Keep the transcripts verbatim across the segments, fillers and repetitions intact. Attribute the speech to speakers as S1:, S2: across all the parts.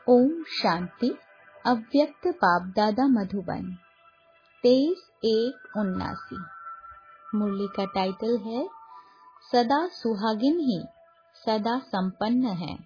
S1: ओम शांति। अव्यक्त बाप दादा मधुबन तेईस एक उन्नासी। मुरली का टाइटल है सदा सुहागिन ही सदा संपन्न है।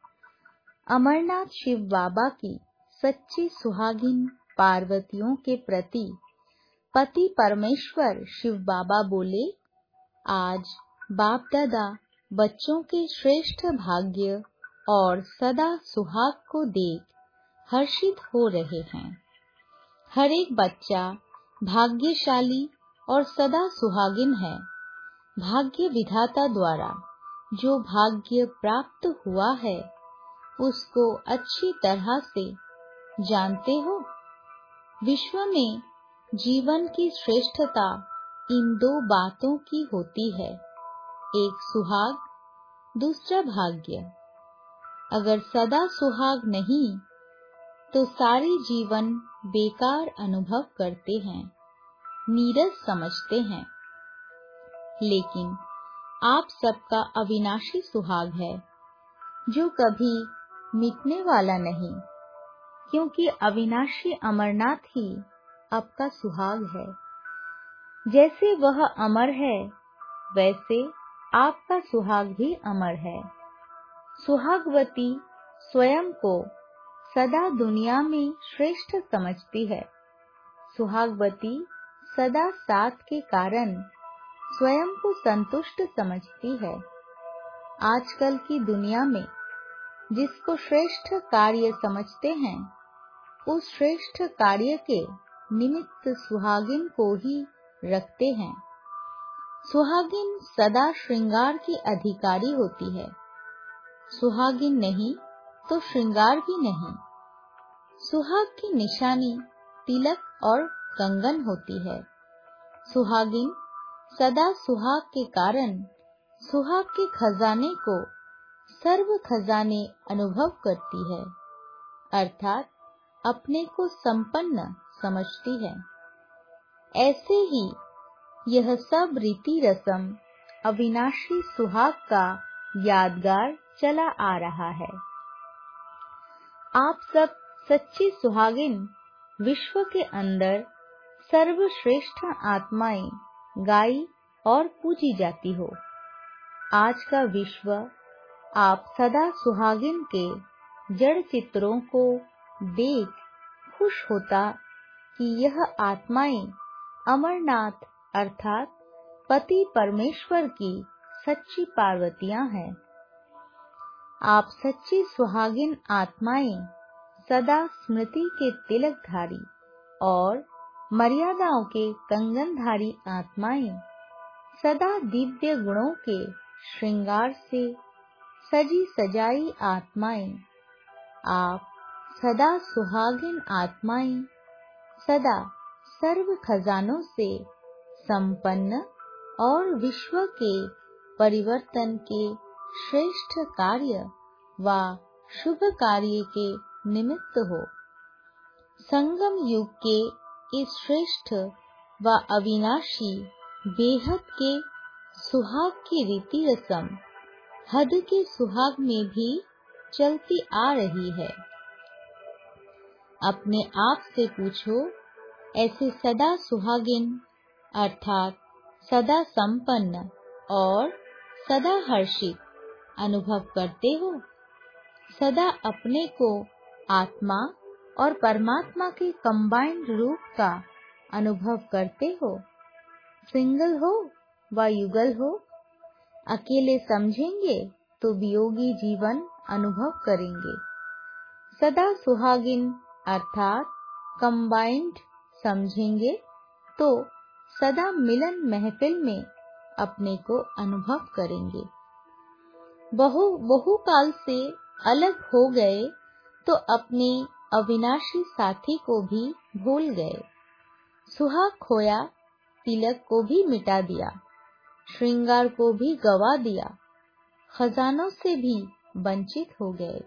S1: अमरनाथ शिव बाबा की सच्ची सुहागिन पार्वतियों के प्रति पति परमेश्वर शिव बाबा बोले, आज बाप दादा बच्चों के श्रेष्ठ भाग्य और सदा सुहाग को देख हर्षित हो रहे हैं। हर एक बच्चा भाग्यशाली और सदा सुहागिन है। भाग्य विधाता द्वारा जो भाग्य प्राप्त हुआ है उसको अच्छी तरह से जानते हो। विश्व में जीवन की श्रेष्ठता इन दो बातों की होती है, एक सुहाग, दूसरा भाग्य। अगर सदा सुहाग नहीं तो सारे जीवन बेकार अनुभव करते हैं, नीरस समझते हैं। लेकिन आप सबका अविनाशी सुहाग है जो कभी मिटने वाला नहीं, क्योंकि अविनाशी अमरनाथ ही आपका सुहाग है। जैसे वह अमर है वैसे आपका सुहाग भी अमर है। सुहागवती स्वयं को सदा दुनिया में श्रेष्ठ समझती है। सुहागवती सदा साथ के कारण स्वयं को संतुष्ट समझती है। आजकल की दुनिया में जिसको श्रेष्ठ कार्य समझते हैं, उस श्रेष्ठ कार्य के निमित्त सुहागिन को ही रखते हैं। सुहागिन सदा श्रृंगार की अधिकारी होती है। सुहागिन नहीं तो श्रृंगार भी नहीं। सुहाग की निशानी तिलक और कंगन होती है। सुहागिन सदा सुहाग के कारण सुहाग के खजाने को सर्व खजाने अनुभव करती है, अर्थात अपने को संपन्न समझती है। ऐसे ही यह सब रीति रस्म अविनाशी सुहाग का यादगार चला आ रहा है। आप सब सच्ची सुहागिन विश्व के अंदर सर्वश्रेष्ठ आत्माएं गाई और पूजी जाती हो। आज का विश्व आप सदा सुहागिन के जड़ चित्रों को देख खुश होता कि यह आत्माएं अमरनाथ अर्थात पति परमेश्वर की सच्ची पार्वतियां हैं। आप सच्ची सुहागिन आत्माएं सदा स्मृति के तिलकधारी और मर्यादाओं के कंगनधारी आत्माएं सदा दिव्य गुणों के श्रृंगार से सजी सजाई आत्माएं। आप सदा सुहागिन आत्माएं सदा सर्व खजानों से संपन्न और विश्व के परिवर्तन के श्रेष्ठ कार्य व शुभ कार्य के निमित्त हो। संगम युग के इस श्रेष्ठ व अविनाशी बेहद के सुहाग की रीति रस्म हद के सुहाग में भी चलती आ रही है। अपने आप से पूछो, ऐसे सदा सुहागिन अर्थात सदा संपन्न और सदा हर्षित अनुभव करते हो? सदा अपने को आत्मा और परमात्मा के कंबाइंड रूप का अनुभव करते हो? सिंगल हो व युगल हो, अकेले समझेंगे तो वियोगी जीवन अनुभव करेंगे। सदा सुहागिन अर्थात कंबाइंड समझेंगे तो सदा मिलन महफिल में अपने को अनुभव करेंगे। बहु बहु काल से अलग हो गए तो अपने अविनाशी साथी को भी भूल गए। सुहाग खोया, तिलक को भी मिटा दिया, श्रृंगार को भी गवा दिया, खजानों से भी वंचित हो गए।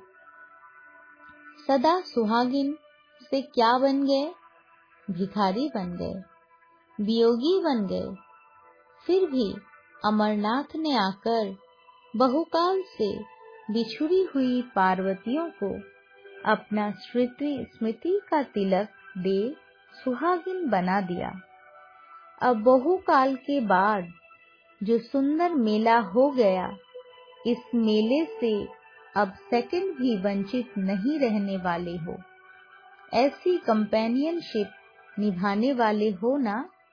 S1: सदा सुहागिन से क्या बन गए? भिखारी बन गए, वियोगी बन गए। फिर भी अमरनाथ ने आकर बहुकाल से बिछुड़ी हुई पार्वतियों को अपना स्मृति स्मृति का तिलक दे सुहागिन बना दिया। अब बहुकाल के बाद जो सुंदर मेला हो गया, इस मेले से अब सेकंड भी वंचित नहीं रहने वाले हो। ऐसी कंपेनियनशिप निभाने वाले हो ना।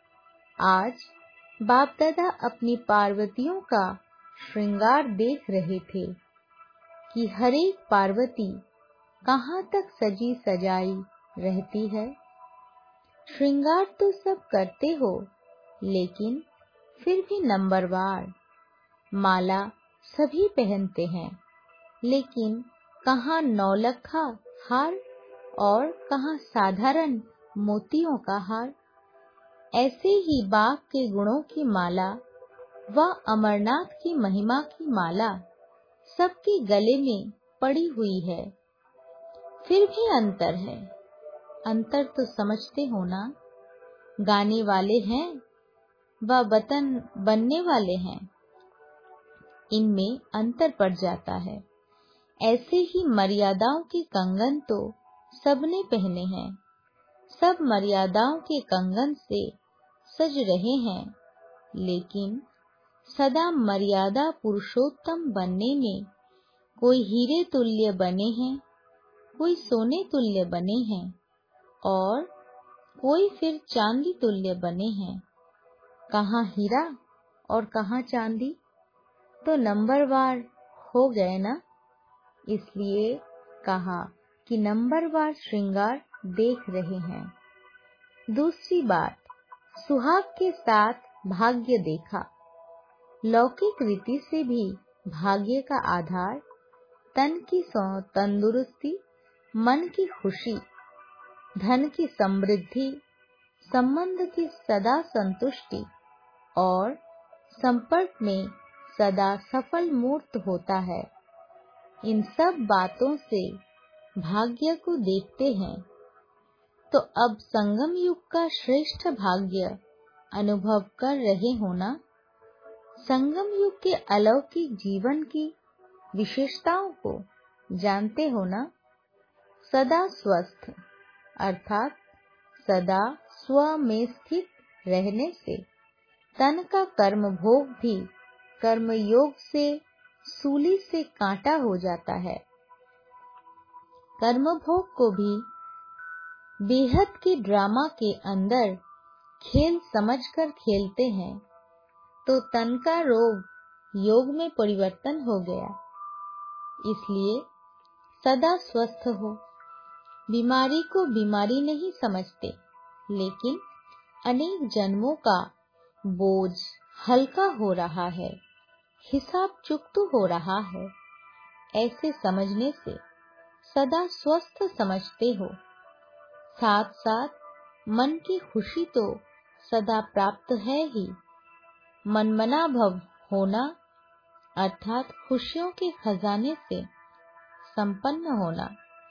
S1: आज बाप दादा अपनी पार्वतियों का श्रृंगार देख रहे थे कि हरेक पार्वती कहाँ तक सजी सजाई रहती है। श्रृंगार तो सब करते हो, लेकिन फिर भी नंबरवार। माला सभी पहनते हैं, लेकिन कहाँ नौलखा हार और कहाँ साधारण मोतियों का हार। ऐसे ही बाप के गुणों की माला व अमरनाथ की महिमा की माला सबके गले में पड़ी हुई है। फिर भी अंतर है। अंतर तो समझते हो ना। गाने वाले हैं व बतन बनने वाले हैं, इनमें अंतर पड़ जाता है। ऐसे ही मर्यादाओं के कंगन तो सबने पहने हैं। सब मर्यादाओं के कंगन से सज रहे हैं, लेकिन सदा मर्यादा पुरुषोत्तम बनने में कोई हीरे तुल्य बने हैं, कोई सोने तुल्य बने हैं और कोई फिर चांदी तुल्य बने हैं। कहाँ हीरा और कहाँ चांदी, तो नंबरवार हो गए ना। इसलिए कहा कि नंबरवार श्रृंगार देख रहे हैं। दूसरी बात, सुहाग के साथ भाग्य देखा। लौकिक रीति से भी भाग्य का आधार तन की तंदुरुस्ती, मन की खुशी, धन की समृद्धि, संबंध की सदा संतुष्टि और संपर्क में सदा सफल मूर्त होता है। इन सब बातों से भाग्य को देखते हैं। तो अब संगम युग का श्रेष्ठ भाग्य अनुभव कर रहे हो ना। संगम युग के अलौकिक जीवन की विशेषताओं को जानते हो ना। सदा स्वस्थ अर्थात सदा स्व में स्थित रहने से तन का कर्म भोग भी कर्म योग से सूली से कांटा हो जाता है। कर्म भोग को भी बेहद के ड्रामा के अंदर खेल समझकर खेलते हैं, तो तन का रोग योग में परिवर्तन हो गया। इसलिए सदा स्वस्थ हो। बीमारी को बीमारी नहीं समझते, लेकिन अनेक जन्मों का बोझ हल्का हो रहा है, हिसाब चुकता हो रहा है। ऐसे समझने से सदा स्वस्थ समझते हो। साथ साथ मन की खुशी तो सदा प्राप्त है ही। मनमना भव होना अर्थात खुशियों के खजाने से संपन्न होना।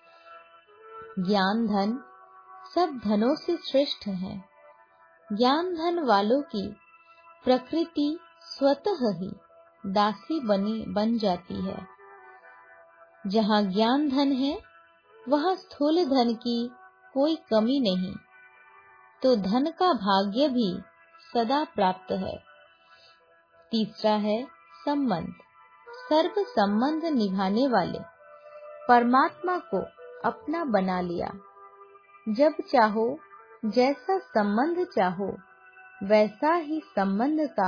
S1: ज्ञान धन सब धनों से श्रेष्ठ है। ज्ञान धन वालों की प्रकृति स्वतः ही दासी बनी बन जाती है। जहाँ ज्ञान धन है, वहाँ स्थूल धन की कोई कमी नहीं, तो धन का भाग्य भी सदा प्राप्त है। तीसरा है संबंध। सर्व संबंध निभाने वाले परमात्मा को अपना बना लिया। जब चाहो, जैसा संबंध चाहो, वैसा ही संबंध का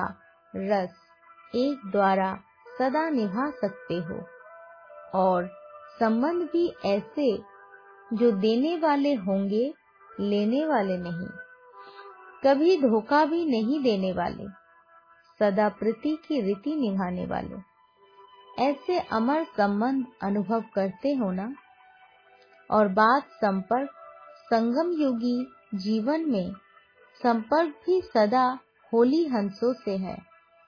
S1: रस एक द्वारा सदा निभा सकते हो। और संबंध भी ऐसे जो देने वाले होंगे, लेने वाले नहीं। कभी धोखा भी नहीं देने वाले, सदा प्रीति की रीति निभाने वाले। ऐसे अमर संबंध अनुभव करते हो ना। और बात संपर्क, संगम युगी जीवन में संपर्क भी सदा होली हंसों से है।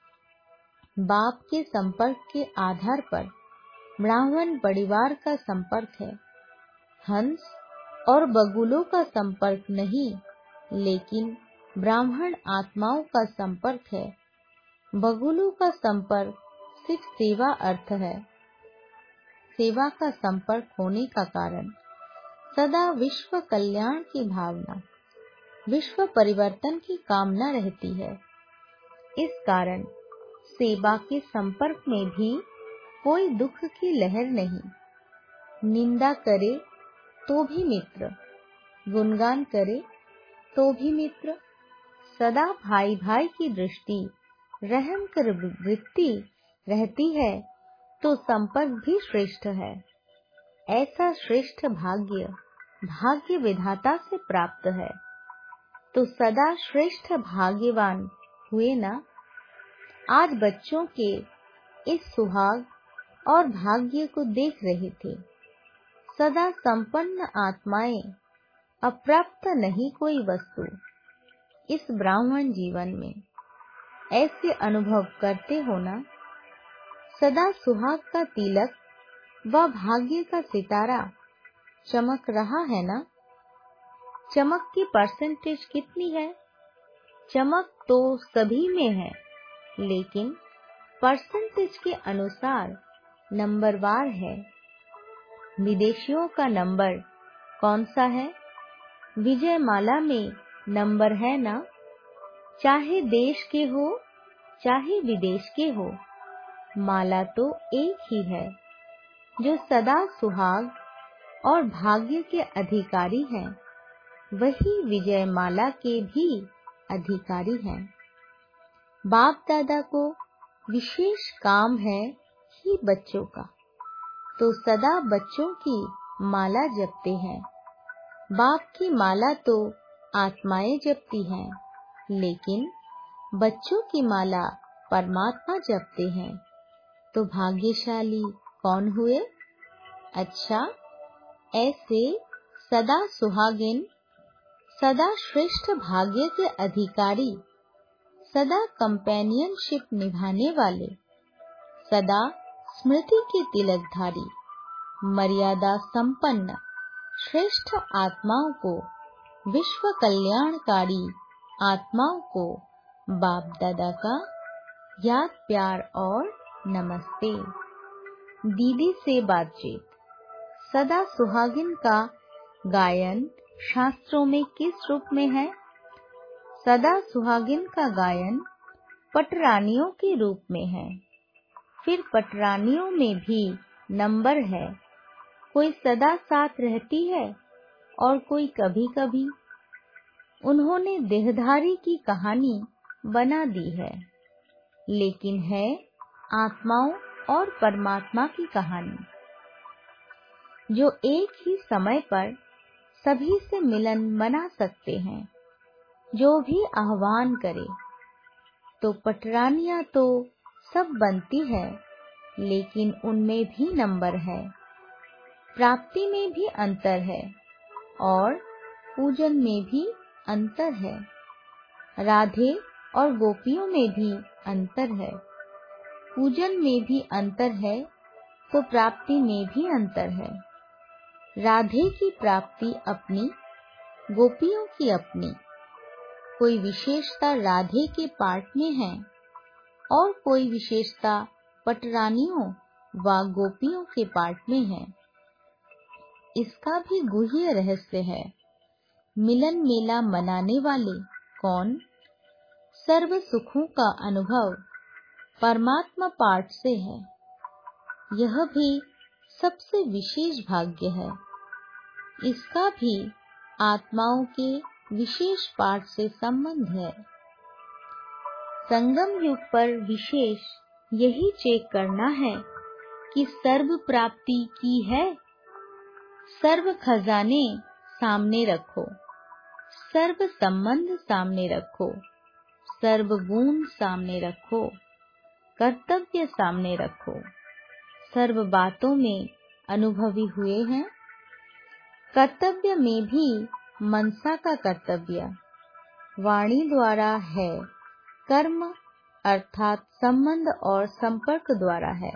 S1: बाप के संपर्क के आधार पर ब्राह्मण परिवार का संपर्क है। हंस और बगुलों का संपर्क नहीं, लेकिन ब्राह्मण आत्माओं का संपर्क है। बगुलों का संपर्क सिर्फ सेवा अर्थ है। सेवा का संपर्क होने का कारण सदा विश्व कल्याण की भावना, विश्व परिवर्तन की कामना रहती है। इस कारण सेवा के संपर्क में भी कोई दुख की लहर नहीं। निंदा करे तो भी मित्र, गुणगान करे तो भी मित्र, सदा भाई भाई की दृष्टि, रहम कर वृत्ति रहती है तो संपर्क भी श्रेष्ठ है। ऐसा श्रेष्ठ भाग्य भाग्य विधाता से प्राप्त है, तो सदा श्रेष्ठ भाग्यवान हुए ना। आज बच्चों के इस सुहाग और भाग्य को देख रहे थे। सदा संपन्न आत्माएं, अप्राप्त नहीं कोई वस्तु। इस ब्राह्मण जीवन में ऐसे अनुभव करते हो ना। सदा सुहाग का तिलक व भाग्य का सितारा चमक रहा है ना। चमक की परसेंटेज कितनी है? चमक तो सभी में है, लेकिन परसेंटेज के अनुसार नंबरवार है। विदेशियों का नंबर कौन सा है? विजय माला में नंबर है ना। चाहे देश के हो चाहे विदेश के हो, माला तो एक ही है। जो सदा सुहाग और भाग्य के अधिकारी हैं, वही विजय माला के भी अधिकारी हैं। बाप दादा को विशेष काम है ही बच्चों का, तो सदा बच्चों की माला जपते हैं। बाप की माला तो आत्माएं जपती हैं, लेकिन बच्चों की माला परमात्मा जपते हैं। तो भाग्यशाली कौन हुए? अच्छा, ऐसे सदा सुहागिन, सदा श्रेष्ठ भाग्य के अधिकारी, सदा कंपेनियनशिप निभाने वाले, सदा स्मृति के तिलकधारी, मर्यादा संपन्न श्रेष्ठ आत्माओं को, विश्व कल्याणकारी आत्माओं को बाप दादा का याद प्यार और नमस्ते। दीदी से बातचीत। सदा सुहागिन का गायन शास्त्रों में किस रूप में है? सदा सुहागिन का गायन पटरानियों के रूप में है। फिर पटरानियों में भी नंबर है। कोई सदा साथ रहती है और कोई कभी कभी। उन्होंने देहधारी की कहानी बना दी है, लेकिन है आत्माओं और परमात्मा की कहानी, जो एक ही समय पर सभी से मिलन बना सकते हैं। जो भी आह्वान करे। तो पटरानियां तो सब बनती है, लेकिन उनमें भी नंबर है। प्राप्ति में भी अंतर है और पूजन में भी अंतर है। राधे और गोपियों में भी अंतर है। पूजन में भी अंतर है तो प्राप्ति में भी अंतर है। राधे की प्राप्ति अपनी, गोपियों की अपनी। कोई विशेषता राधे के पार्ट में है और कोई विशेषता पटरानियों व गोपियों के पार्ट में है। इसका भी गुह्य रहस्य है। मिलन मेला मनाने वाले कौन? सर्व सुखों का अनुभव परमात्मा पार्ट से है। यह भी सबसे विशेष भाग्य है। इसका भी आत्माओं के विशेष पाठ से संबंध है। संगम युग पर विशेष यही चेक करना है कि सर्व प्राप्ति की है। सर्व खजाने सामने रखो, सर्व संबंध सामने रखो, सर्व गुण सामने रखो, कर्तव्य सामने रखो। सर्व बातों में अनुभवी हुए हैं। कर्तव्य में भी मनसा का कर्तव्य वाणी द्वारा है। कर्म अर्थात संबंध और संपर्क द्वारा है।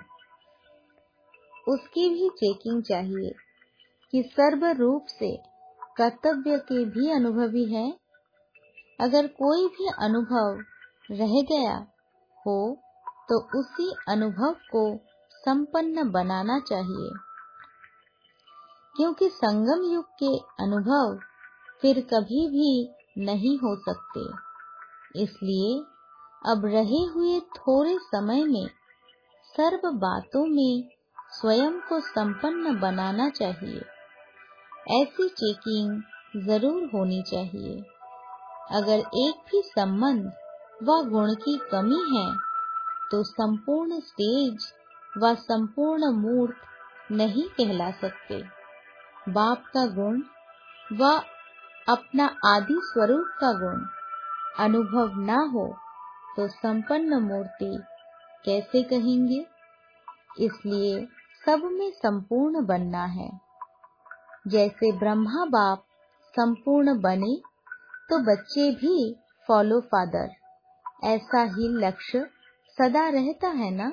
S1: उसकी भी चेकिंग चाहिए कि सर्व रूप से कर्तव्य के भी अनुभवी है। अगर कोई भी अनुभव रह गया हो तो उसी अनुभव को संपन्न बनाना चाहिए। क्योंकि संगम युग के अनुभव फिर कभी भी नहीं हो सकते। इसलिए अब रहे हुए थोड़े समय में सर्व बातों में स्वयं को संपन्न बनाना चाहिए। ऐसी चेकिंग जरूर होनी चाहिए। अगर एक भी संबंध व गुण की कमी है तो संपूर्ण स्टेज व संपूर्ण मूर्त नहीं कहला सकते। बाप का गुण व अपना आदि स्वरूप का गुण अनुभव ना हो तो संपन्न मूर्ति कैसे कहेंगे। इसलिए सब में संपूर्ण बनना है। जैसे ब्रह्मा बाप संपूर्ण बने तो बच्चे भी फॉलो फादर, ऐसा ही लक्ष्य सदा रहता है ना।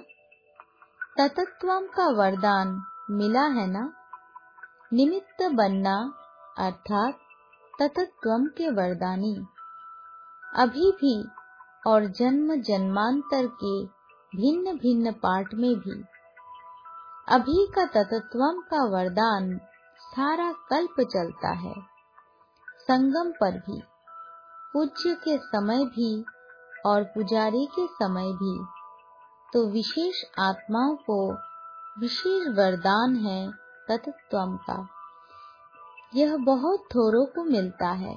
S1: ततत्वम का वरदान मिला है ना। निमित्त बनना अर्थात ततत्वम के वरदानी। अभी भी और जन्म जन्मांतर के भिन्न भिन्न पाठ में भी अभी का ततत्वम का वरदान सारा कल्प चलता है। संगम पर भी, पूज्य के समय भी और पुजारी के समय भी तो विशेष आत्माओं को विशेष वरदान है ततत्वम का। यह बहुत थोड़ों को मिलता है।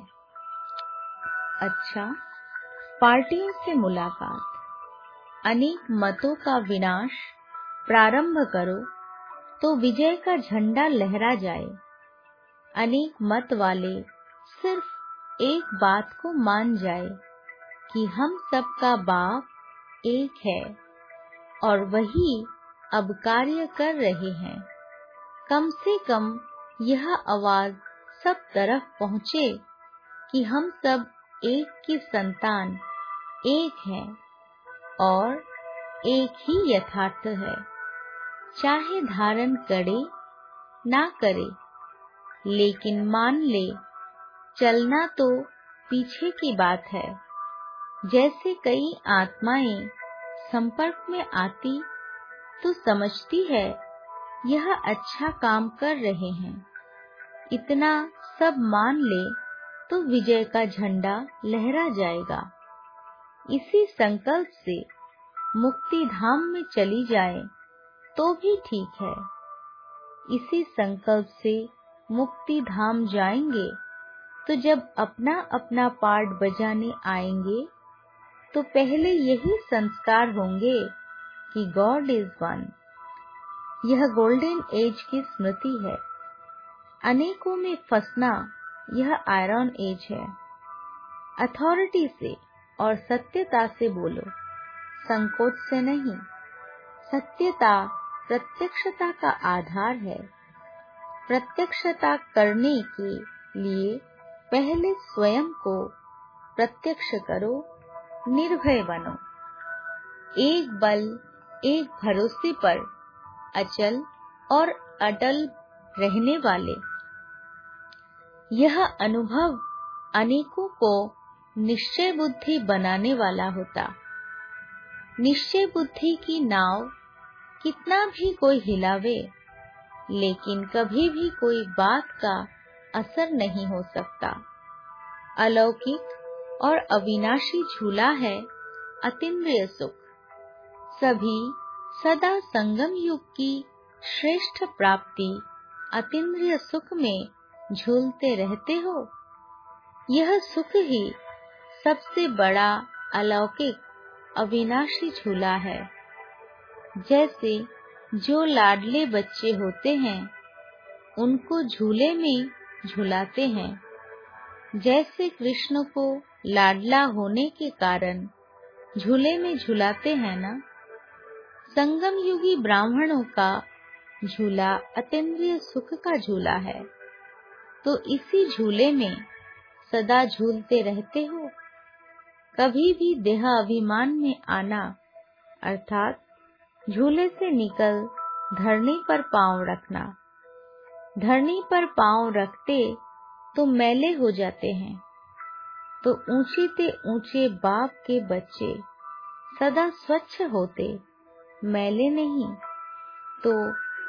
S1: अच्छा, पार्टियों से मुलाकात। अनेक मतों का विनाश प्रारंभ करो तो विजय का झंडा लहरा जाए। अनेक मत वाले सिर्फ एक बात को मान जाए कि हम सबका बाप एक है और वही अब कार्य कर रहे हैं। कम से कम यह आवाज सब तरफ पहुँचे कि हम सब एक की संतान एक हैं और एक ही यथार्थ है। चाहे धारण करे ना करे, लेकिन मान ले, चलना तो पीछे की बात है। जैसे कई आत्माएं संपर्क में आती तो समझती है यह अच्छा काम कर रहे हैं। इतना सब मान ले तो विजय का झंडा लहरा जाएगा। इसी संकल्प से मुक्ति धाम में चली जाए तो भी ठीक है। इसी संकल्प से मुक्ति धाम जाएंगे तो जब अपना अपना पार्ट बजाने आएंगे तो पहले यही संस्कार होंगे कि गॉड इज वन। यह गोल्डन एज की स्मृति है। अनेकों में फंसना यह आयरन एज है। अथॉरिटी से और सत्यता से बोलो, संकोच से नहीं। सत्यता प्रत्यक्षता का आधार है। प्रत्यक्षता करने के लिए पहले स्वयं को प्रत्यक्ष करो, निर्भय बनो। एक बल एक भरोसे पर अचल और अटल रहने वाले। यह अनुभव अनेकों को निश्चय बुद्धि बनाने वाला होता। निश्चय बुद्धि की नाव कितना भी कोई हिलावे, लेकिन कभी भी कोई बात का असर नहीं हो सकता। अलौकिक और अविनाशी झूला है अतीन्द्रिय सुख। सभी सदा संगम युग की श्रेष्ठ प्राप्ति अतीन्द्रिय सुख में झूलते रहते हो। यह सुख ही सबसे बड़ा अलौकिक अविनाशी झूला है। जैसे जो लाडले बच्चे होते हैं उनको झूले में झुलाते हैं। जैसे कृष्ण को लाडला होने के कारण झूले में झुलाते हैं ना। संगम युगी ब्राह्मणों का झूला अतीन्द्रिय सुख का झूला है, तो इसी झूले में सदा झूलते रहते हो। कभी भी देह अभिमान में आना अर्थात झूले से निकल धरनी पर पांव रखना। धरनी पर पांव रखते तो मैले हो जाते हैं, तो ऊंचे ते ऊंचे बाप के बच्चे सदा स्वच्छ होते, मैले नहीं। तो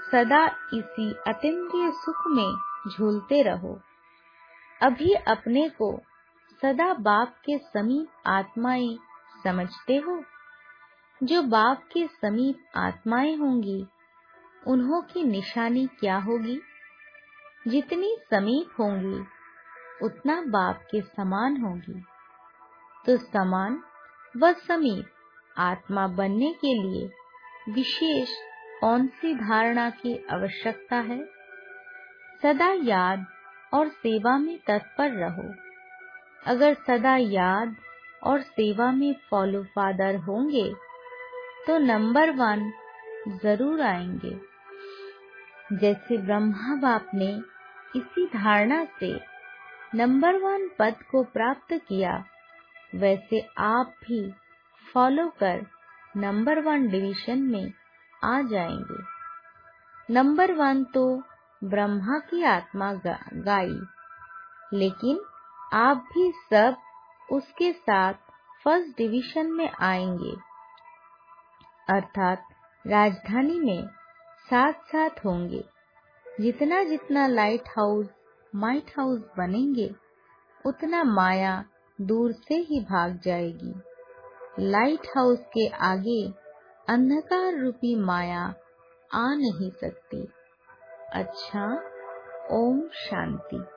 S1: सदा इसी अतीन्द्रिय सुख में झूलते रहो। अभी अपने को सदा बाप के समीप आत्माएं समझते हो। जो बाप के समीप आत्माएं होंगी, उन्हों की निशानी क्या होगी? जितनी समीप होंगी, उतना बाप के समान होगी। तो समान व समीप आत्मा बनने के लिए विशेष कौन सी धारणा की आवश्यकता है? सदा याद और सेवा में तत्पर रहो। अगर सदा याद और सेवा में फॉलो फादर होंगे तो नंबर वन जरूर आएंगे। जैसे ब्रह्मा बाप ने इसी धारणा से नंबर वन पद को प्राप्त किया, वैसे आप भी फॉलो कर नंबर वन डिवीजन में आ जाएंगे। नंबर वन तो ब्रह्मा की आत्मा गा, गाई, लेकिन आप भी सब उसके साथ फर्स्ट डिवीजन में आएंगे, अर्थात राजधानी में साथ साथ होंगे। जितना जितना लाइट हाउस माइट हाउस बनेंगे, उतना माया दूर से ही भाग जाएगी। लाइट हाउस के आगे अंधकार रूपी माया आ नहीं सकती। अच्छा, ओम शांति।